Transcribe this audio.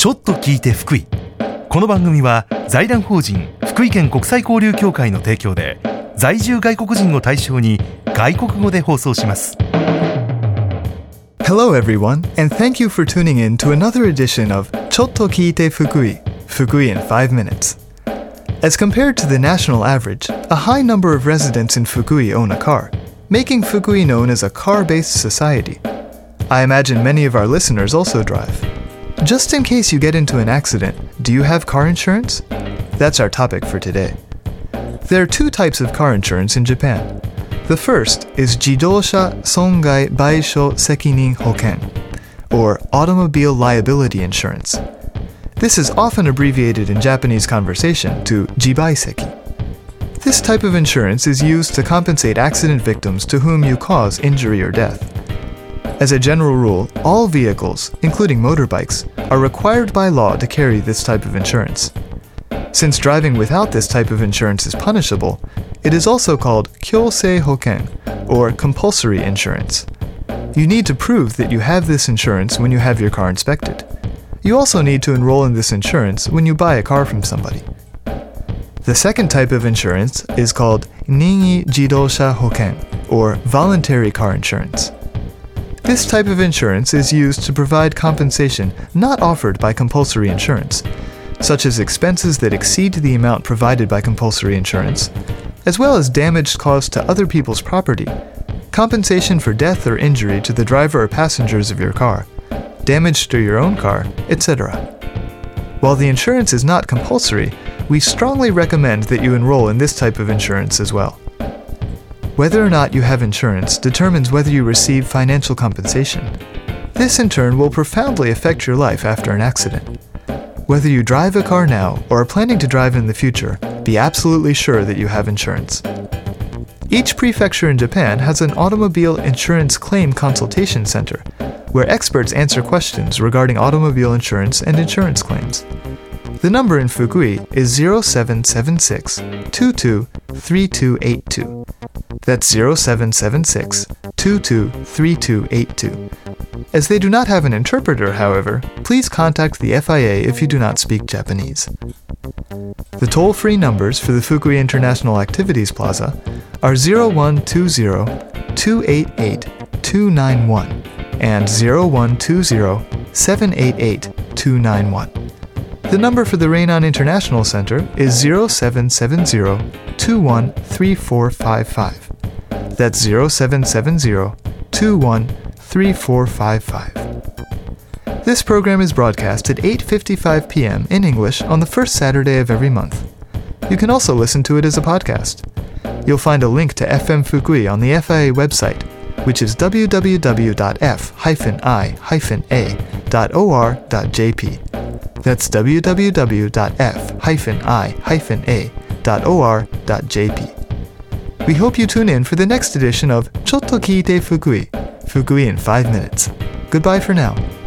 ちょっと聞いて福井。この番組は財団法人福井県国際交流協会の提供で在住外国人を対象に外国語で放送します。 Hello everyone, and thank you for tuning in to another edition of ちょっと聞いて福井 Fukui in 5 minutes. As compared to the national average, a high number of residents in Fukui own a car, making Fukui known as a car-based society. I imagine many of our listeners also drive. Just in case you get into an accident, do you have car insurance? That's our topic for today. There are two types of car insurance in Japan. The first is Jidosha Songai Baisho Sekinin Hoken, or automobile liability insurance. This is often abbreviated in Japanese conversation to jibaiseki. This type of insurance is used to compensate accident victims to whom you cause injury or death. As a general rule, all vehicles, including motorbikes, are required by law to carry this type of insurance. Since driving without this type of insurance is punishable, it is also called kyosei hoken, or compulsory insurance. You need to prove that you have this insurance when you have your car inspected. You also need to enroll in this insurance when you buy a car from somebody. The second type of insurance is called Ningi Jidosha Hoken, or voluntary car insurance. This type of insurance is used to provide compensation not offered by compulsory insurance, such as expenses that exceed the amount provided by compulsory insurance, as well as damage caused to other people's property, compensation for death or injury to the driver or passengers of your car, damage to your own car, etc. While the insurance is not compulsory, we strongly recommend that you enroll in this type of insurance as well. Whether or not you have insurance determines whether you receive financial compensation. This in turn will profoundly affect your life after an accident. Whether you drive a car now or are planning to drive in the future, be absolutely sure that you have insurance. Each prefecture in Japan has an automobile insurance claim consultation center, where experts answer questions regarding automobile insurance and insurance claims. The number in Fukui is 0776-223282. That's 0776-223282. As they do not have an interpreter, however, please contact the FIA if you do not speak Japanese. The toll-free numbers for the Fukui International Activities Plaza are 0120-288-291 and 0120-788-291. The number for the Reinan International Center is 0770-213455. That's 0770-213455. This program is broadcast at 8:55 p.m. in English on the first Saturday of every month. You can also listen to it as a podcast. You'll find a link to FM Fukui on the FIA website, which is www.f-i-a.or.jp. That's www.f-i-a.or.jp. We hope you tune in for the next edition of ちょっと聞いて福井 Fukui in 5 minutes. Goodbye for now.